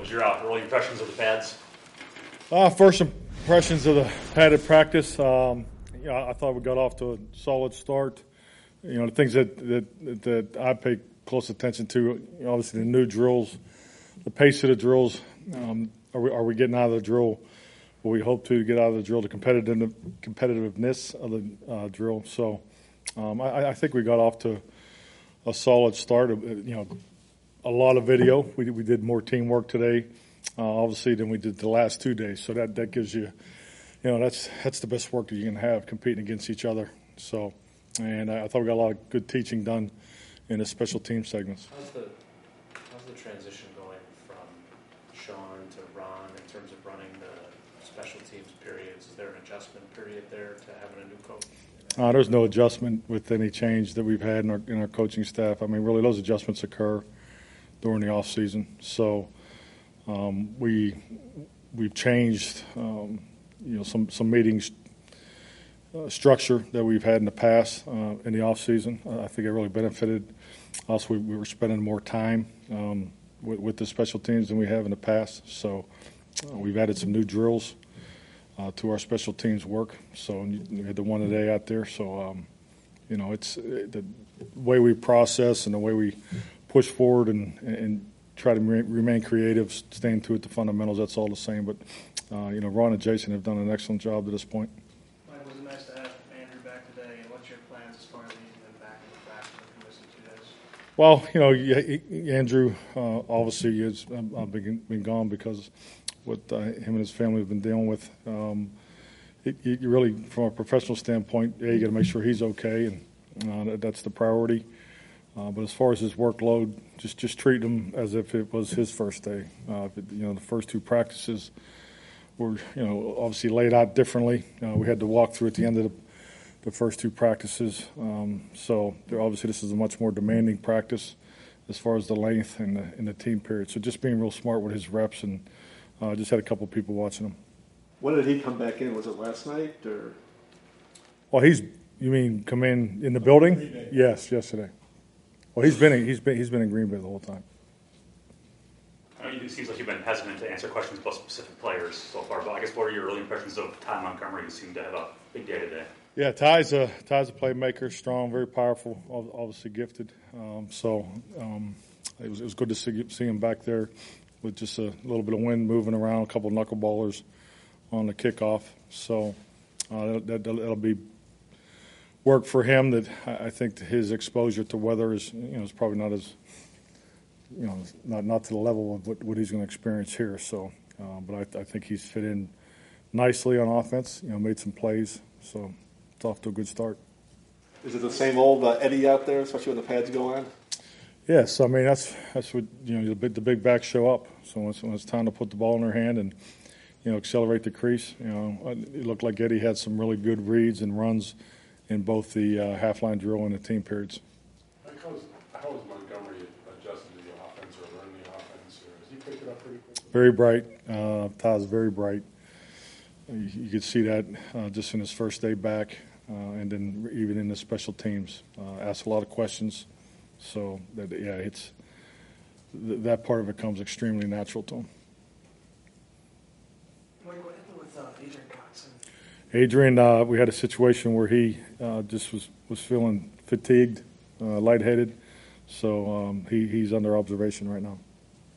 was your early impressions of the pads? First impressions of the padded practice. I thought we got off to a solid start. The things that I pay close attention to, obviously the new drills, the pace of the drills. Are we getting out of the drill what we hope to get out of the drill, the competitiveness of the drill? So I think we got off to a solid start. A lot of video. We did more teamwork today, obviously, than we did the last 2 days. So that gives you, that's the best work that you can have, competing against each other. So, and I thought we got a lot of good teaching done in the special team segments. How's the transition going from Sean to Ron in terms of running the special teams periods? Is there an adjustment period there to having a new coach? There's no adjustment with any change that we've had in our coaching staff. I mean, really, those adjustments occur during the off season. So we've changed some meetings structure that we've had in the past in the off season. I think it really benefited us. We were spending more time with the special teams than we have in the past. So we've added some new drills to our special teams work. So we had the one today out there. So it's the way we process and the way we push forward and try to remain creative, staying true to the fundamentals. That's all the same. But Ron and Jason have done an excellent job to this point. Mike, was it nice to have Andrew back today? And what's your plans as far as easing him back in the practice for the missing 2 days? Well, Andrew obviously has been gone because what him and his family have been dealing with. You really, from a professional standpoint, you got to make sure he's okay, and that's the priority. But as far as his workload, just treat him as if it was his first day. The first 2 practices were, obviously laid out differently. We had to walk through at the end of the first 2 practices. So obviously this is a much more demanding practice as far as the length and the team period. So just being real smart with his reps, and just had a couple of people watching him. When did he come back in? Was it last night or? Well, you mean come in the building? Yes, yesterday. Well, he's been in Green Bay the whole time. It seems like you've been hesitant to answer questions about specific players so far, but I guess what are your early impressions of Ty Montgomery, who seemed to have a big day today? Yeah, Ty's a playmaker, strong, very powerful, obviously gifted. It was good to see him back there with just a little bit of wind moving around, a couple of knuckleballers on the kickoff. So that'll be work for him. That I think his exposure to weather is probably not as not to the level of what he's going to experience here. So, but I think he's fit in nicely on offense. Made some plays, so it's off to a good start. Is it the same old Eddie out there, especially when the pads go on? Yes, I mean that's what the big backs show up. So when it's time to put the ball in their hand and accelerate the crease, it looked like Eddie had some really good reads and runs in both the half line drill and the team periods. How was Montgomery adjusting to the offense or learning the offense? Or has he picked it up pretty quickly? Very bright. Todd's very bright. You could see that just in his first day back, and then even in the special teams, asked a lot of questions. So it's that part of it comes extremely natural to him. What happened with Adrian Coxon? Adrian, we had a situation where he just was feeling fatigued, lightheaded. So he's under observation right now.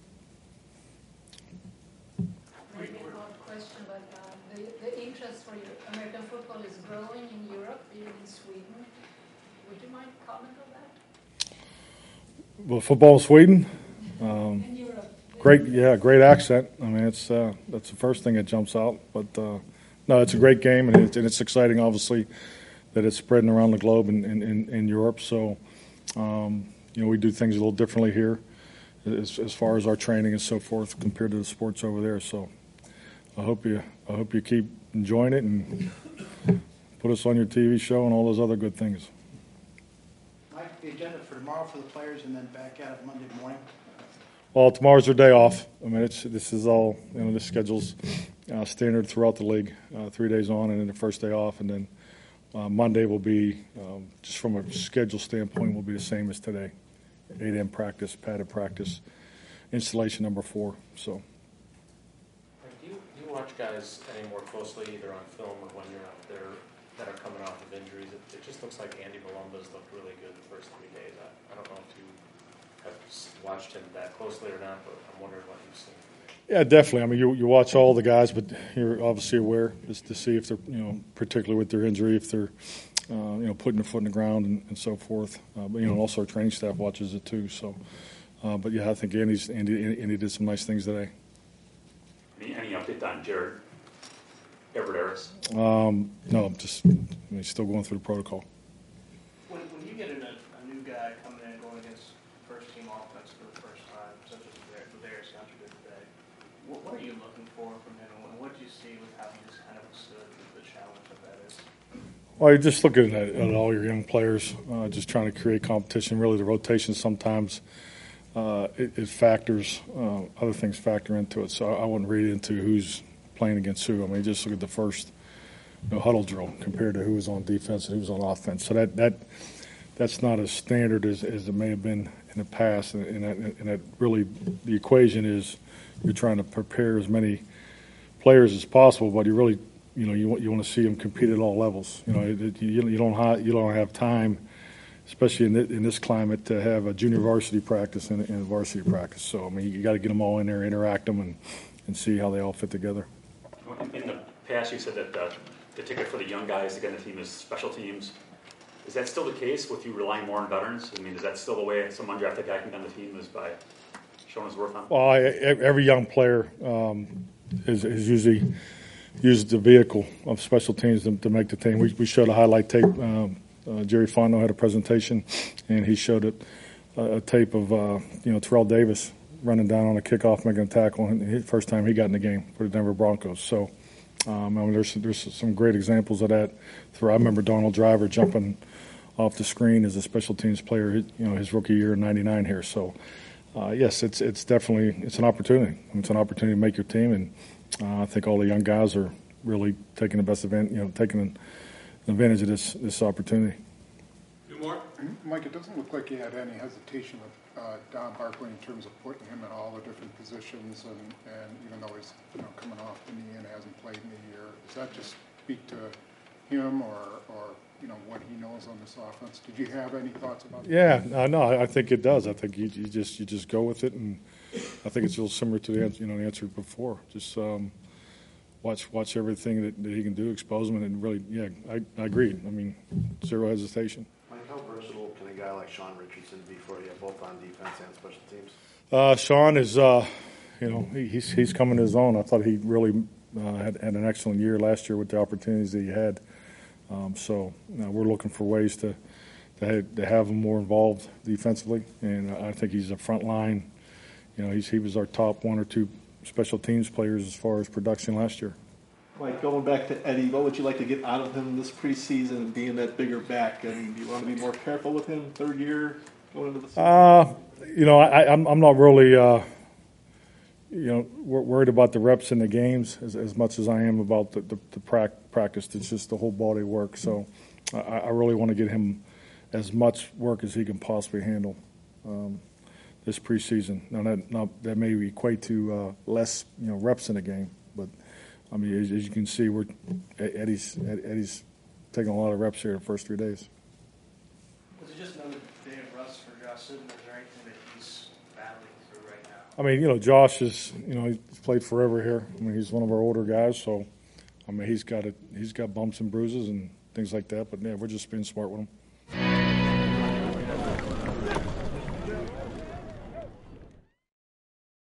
Maybe an odd question, but the interest for American football is growing in Europe, even in Sweden. Would you mind comment on that? Well, football in Sweden. In Europe. Great accent. I mean, that's the first thing that jumps out. But no, it's a great game, and it's exciting, obviously, that it's spreading around the globe in Europe. So, we do things a little differently here, as far as our training and so forth, compared to the sports over there. So, I hope you keep enjoying it and put us on your TV show and all those other good things. Mike, the agenda for tomorrow for the players, and then back at it Monday morning. Well, tomorrow's their day off. I mean, this is all, this schedule's standard throughout the league, 3 days on and then the first day off. And then Monday will be, just from a schedule standpoint, will be the same as today. 8 a.m. practice, padded practice, installation number 4. So watch guys any more closely, either on film or when you're out there, that are coming off of injuries, it just looks like Andy Malumba's looked really good the first 3 days. I don't know if you have watched him that closely or not, but I'm wondering what you've seen. Yeah, definitely. I mean, you watch all the guys, but you're obviously aware just to see if they're, particularly with their injury, if they're, putting their foot in the ground and so forth. But also our training staff watches it too. So, but yeah, I think Andy did some nice things today. Any update on Jared Everett-Harris? No, he's still going through the protocol. When you get a new guy coming in and going against first team offense for the first time, such as Ladarius Hunter did today, what are you looking for from him, and what do you see with how he's kind of stood the challenge of that is? Well, you're just looking at all your young players, just trying to create competition. Really, the rotation sometimes it factors, other things factor into it. So I wouldn't read into who's playing against who. I mean, just look at the first huddle drill compared to who was on defense and who was on offense. So that's not as standard as it may have been in the past. And that really the equation is you're trying to prepare as many players as possible, but you really you want to see them compete at all levels. You don't have time, especially in this climate, to have a junior varsity practice and a varsity practice. So I mean, you got to get them all in there, interact them, and see how they all fit together. In the past, you said that the ticket for the young guys to get on the team is special teams. Is that still the case with you relying more on veterans? I mean, is that still the way some undrafted guy can get on the team, is by showing his worth on? Well, every young player is usually used the vehicle of special teams to make the team. We showed a highlight tape. Jerry Fondo had a presentation, and he showed a tape of Terrell Davis running down on a kickoff, making a tackle, and first time he got in the game for the Denver Broncos. So, I mean, there's some great examples of that. I remember Donald Driver jumping off the screen as a special teams player, his rookie year in '99 here. So, yes, it's definitely an opportunity. It's an opportunity to make your team, and I think all the young guys are really taking the best taking advantage of this opportunity. Mike, it doesn't look like you had any hesitation with Don Barkley in terms of putting him in all the different positions, and even though he's coming off the knee and hasn't played in a year, does that just speak to him or what he knows on this offense? Did you have any thoughts about that? Yeah, no, I think it does. I think you just go with it, and I think it's a little similar to the answer before. Just watch everything that he can do, expose him, and really, yeah, I agree. I mean, zero hesitation. Mike, how versatile can a guy like Sean Richardson be for you, both on defense and special teams? Sean is, he's coming to his own. I thought he really had an excellent year last year with the opportunities that he had. So we're looking for ways to have him more involved defensively, and I think he's a front line. He was our top one or two special teams players as far as production last year. Mike, going back to Eddie, what would you like to get out of him this preseason, being that bigger back? And do you want to be more careful with him third year going into the season? I'm not really worried about the reps in the games as much as I am about the practice. It's just the whole body work. So I really want to get him as much work as he can possibly handle this preseason. Now that may equate to less reps in a game, but I mean, as you can see, Eddie's taking a lot of reps here the first 3 days. Was it just another day of rust for Josh Sitton, or is there anything that he's battling through right now? I mean, Josh is, he's played forever here. I mean, he's one of our older guys, so I mean, he's got bumps and bruises and things like that. But yeah, we're just being smart with him.